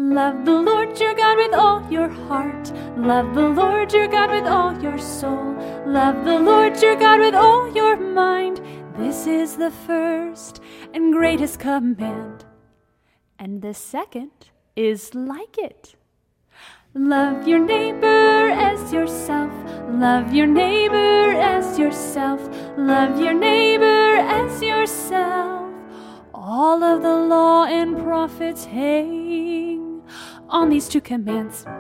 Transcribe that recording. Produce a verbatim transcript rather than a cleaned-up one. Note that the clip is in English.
Love the Lord your God with all your heart. Love the Lord your God with all your soul. Love the Lord your God with all your mind. This is the first and greatest command. And the second is like it. Love your neighbor as yourself. Love your neighbor as yourself. Love your neighbor as yourself. All of the law and prophets hang on these two commands.